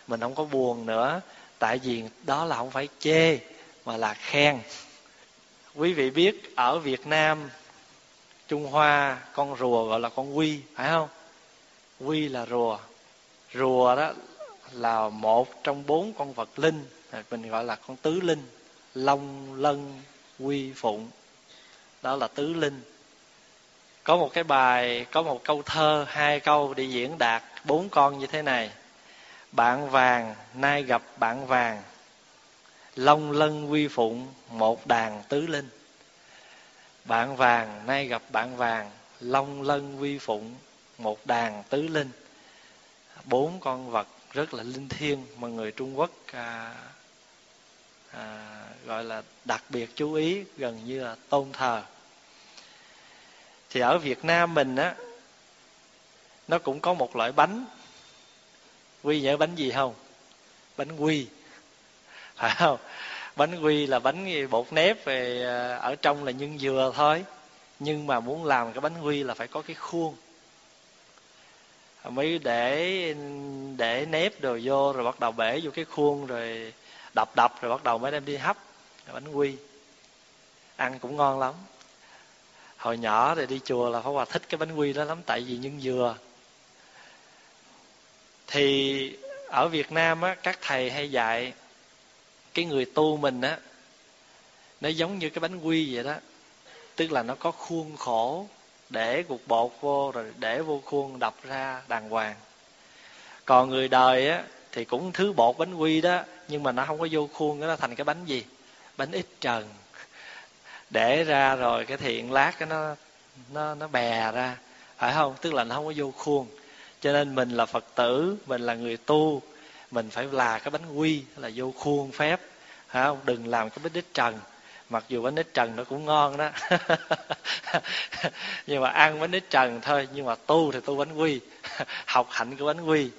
mình không có buồn nữa. Tại vì đó là không phải chê mà là khen. Quý vị biết ở Việt Nam, Trung Hoa, con rùa gọi là con quy, phải không? Quy là rùa. Rùa đó là một trong 4 con vật linh, mình gọi là con tứ linh: Long, Lân, Quy, Phụng. Đó là tứ linh. Có một cái bài, có một câu thơ 2 câu để diễn đạt 4 con như thế này: bạn vàng nay gặp bạn vàng, Long, Lân, Quy, Phụng, một đàn tứ linh. Bạn vàng nay gặp bạn vàng, Long, Lân, Quy, Phụng, một đàn tứ linh. 4 con vật rất là linh thiêng mà người Trung Quốc gọi là đặc biệt chú ý, gần như là tôn thờ. Thì ở Việt Nam mình á, nó cũng có một loại bánh. Quy nhớ bánh gì không? Bánh quy, phải không? Bánh quy là bánh bột nếp, về ở trong là nhân dừa thôi. Nhưng mà muốn làm cái bánh quy là phải có cái khuôn, mới để nếp đồ vô, rồi bắt đầu bể vô cái khuôn, rồi đập rồi bắt đầu mới đem đi hấp. Bánh quy ăn cũng ngon lắm. Hồi nhỏ thì đi chùa là Pháp Hòa thích cái bánh quy đó lắm, tại vì nhân dừa. Thì ở Việt Nam á, các thầy hay dạy cái người tu mình á, nó giống như cái bánh quy vậy đó. Tức là nó có khuôn khổ, để cục bột vô rồi để vô khuôn đập ra đàng hoàng. Còn người đời á thì cũng thứ bột bánh quy đó, nhưng mà nó không có vô khuôn, nó thành cái bánh gì? Bánh ít trần. Để ra rồi cái thiện lát cái nó bè ra, phải không? Tức là nó không có vô khuôn. Cho nên mình là Phật tử, mình là người tu, mình phải là cái bánh quy là vô khuôn phép, phải không? Đừng làm cái bánh ít trần. Mặc dù bánh ít trần nó cũng ngon đó nhưng mà ăn bánh ít trần thôi. Nhưng mà tu thì tu bánh quy học hạnh của bánh quy.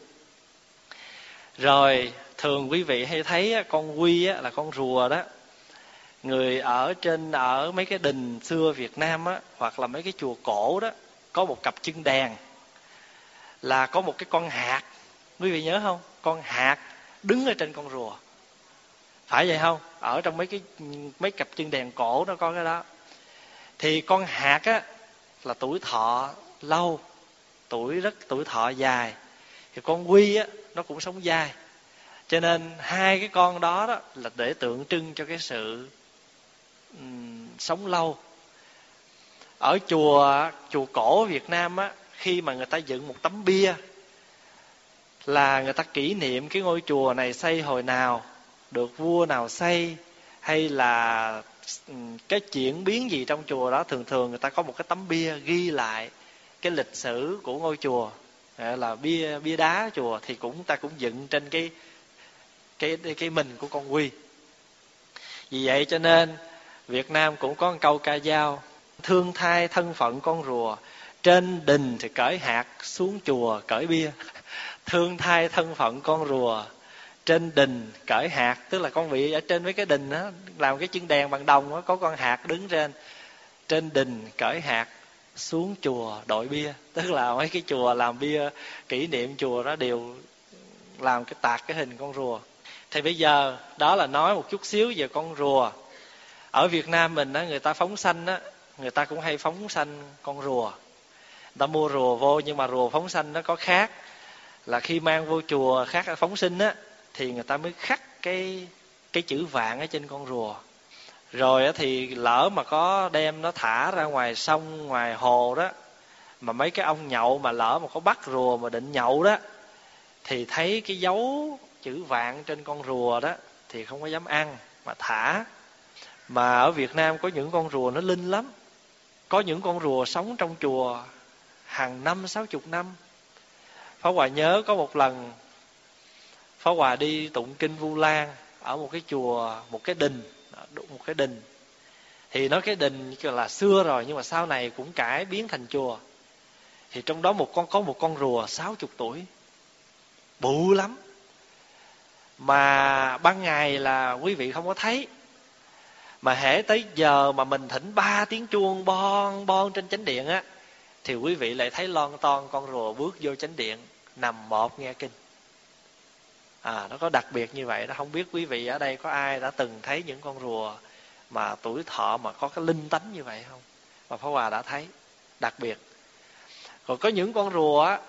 Rồi thường quý vị hay thấy con quy là con rùa đó. Người ở mấy cái đình xưa Việt Nam á, hoặc là mấy cái chùa cổ đó, có một cặp chân đèn là có một cái con hạt. Quý vị nhớ không? Con hạt đứng ở trên con rùa, phải vậy không? Ở trong mấy cặp chân đèn cổ nó có cái đó. Thì con hạt á là tuổi thọ lâu, tuổi thọ dài. Thì con quy á nó cũng sống dài. Cho nên hai cái con đó là để tượng trưng cho cái sự sống lâu. Ở chùa cổ Việt Nam á, khi mà người ta dựng một tấm bia là người ta kỷ niệm cái ngôi chùa này xây hồi nào, được vua nào xây, hay là cái chuyển biến gì trong chùa đó. Thường người ta có một cái tấm bia ghi lại cái lịch sử của ngôi chùa, là bia đá chùa. Thì ta cũng dựng trên cái mình của con quy. Vì vậy cho nên Việt Nam cũng có một câu ca dao: thương thai thân phận con rùa, trên đình thì cởi hạt, xuống chùa cởi bia. Thương thai thân phận con rùa, trên đình cởi hạt. Tức là con vị ở trên mấy cái đình đó, làm cái chân đèn bằng đồng đó, có con hạt đứng trên. Trên đình cởi hạt, xuống chùa đội bia. Tức là mấy cái chùa làm bia kỷ niệm chùa đó đều làm tạc cái hình con rùa. Thì bây giờ đó là nói một chút xíu về con rùa. Ở Việt Nam mình á, người ta phóng sanh á, người ta cũng hay phóng sanh con rùa. Người ta mua rùa vô, nhưng mà rùa phóng sanh nó có khác, là khi mang vô chùa khác là phóng sinh á, thì người ta mới khắc cái chữ vạn ở trên con rùa. Rồi á thì lỡ mà có đem nó thả ra ngoài sông, ngoài hồ đó, mà mấy cái ông nhậu mà lỡ mà có bắt rùa mà định nhậu đó, thì thấy cái dấu chữ vạn trên con rùa đó thì không có dám ăn mà thả. Mà ở Việt Nam có những con rùa nó linh lắm. Có những con rùa sống trong chùa hàng 50-60 năm. Pháp Hòa nhớ có một lần Pháp Hòa đi tụng kinh Vu Lan ở một cái chùa, một cái đình. Thì nói cái đình là xưa rồi, nhưng mà sau này cũng cải biến thành chùa. Thì trong đó có một con rùa 60 tuổi, bự lắm. Mà ban ngày là quý vị không có thấy, mà hễ tới giờ mà mình thỉnh 3 tiếng chuông bon trên chánh điện á, thì quý vị lại thấy lon ton con rùa bước vô chánh điện, nằm một nghe kinh. Nó có đặc biệt như vậy đó. Không biết quý vị ở đây có ai đã từng thấy những con rùa mà tuổi thọ mà có cái linh tánh như vậy không? Và Pháp Hòa đã thấy đặc biệt. Còn có những con rùa á,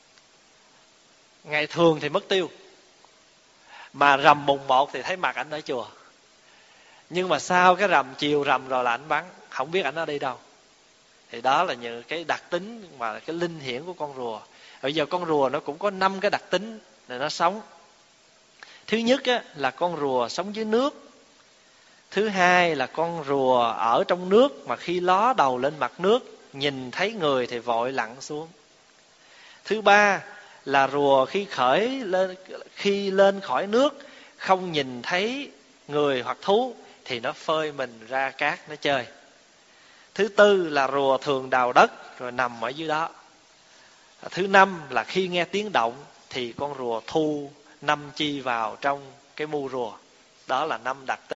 ngày thường thì mất tiêu, mà rằm mùng 1 thì thấy mặt ảnh ở chùa. Nhưng mà sau cái rằm, chiều rằm rồi là ảnh vắng, không biết ảnh ở đây đâu. Thì đó là những cái đặc tính mà cái linh hiển của con rùa. Bây giờ con rùa nó cũng có 5 cái đặc tính để nó sống. Thứ nhất á, là con rùa sống dưới nước. Thứ hai là con rùa ở trong nước mà khi ló đầu lên mặt nước, nhìn thấy người thì vội lặn xuống. Thứ ba là rùa khi lên khỏi nước không nhìn thấy người hoặc thú thì nó phơi mình ra cát nó chơi. Thứ tư là rùa thường đào đất rồi nằm ở dưới đó. Thứ năm là khi nghe tiếng động thì con rùa thu 5 chi vào trong cái mu rùa. Đó là 5 đặc tính.